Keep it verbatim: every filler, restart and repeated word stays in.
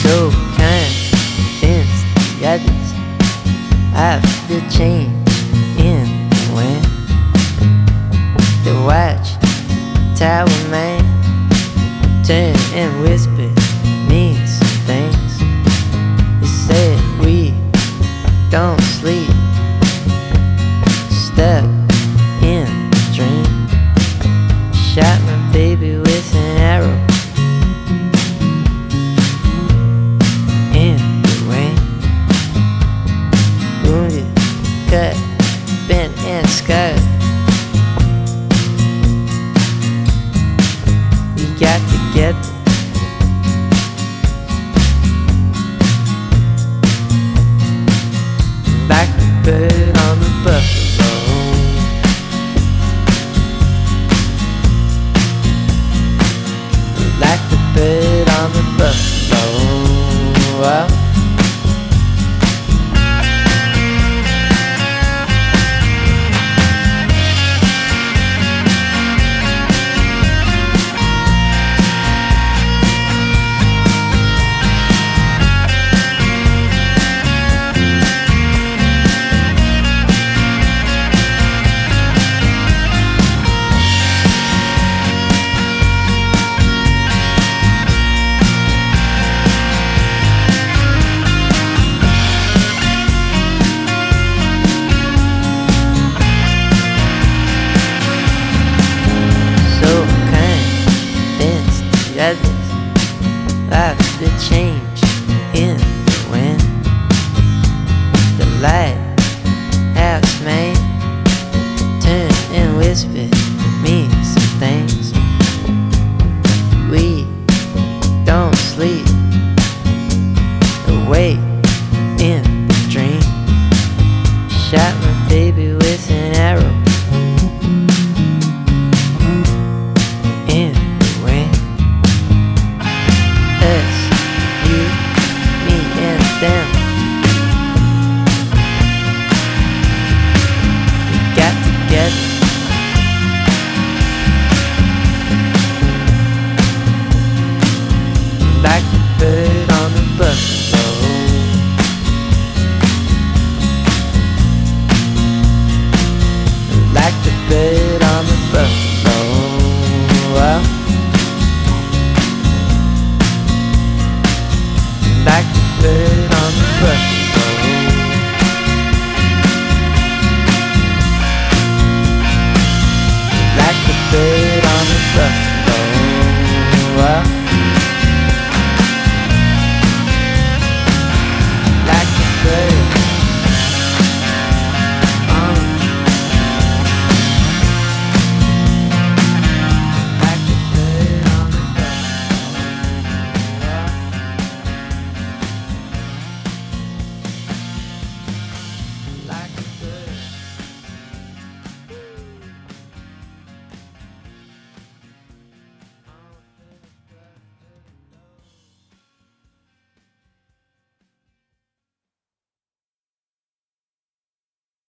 So convinced the others of the change in the wind. The watch tower man turned and whispered me some things. He said we don't sleep, stuck in a dream. Shot my baby with an arrow in the rain. Wounded, cut, bent and scarred. We got together. Like the bird on the buffalo. Like the bird on the buffalo. Well, others of the change in the wind. The lighthouse man turned and whispered me some things.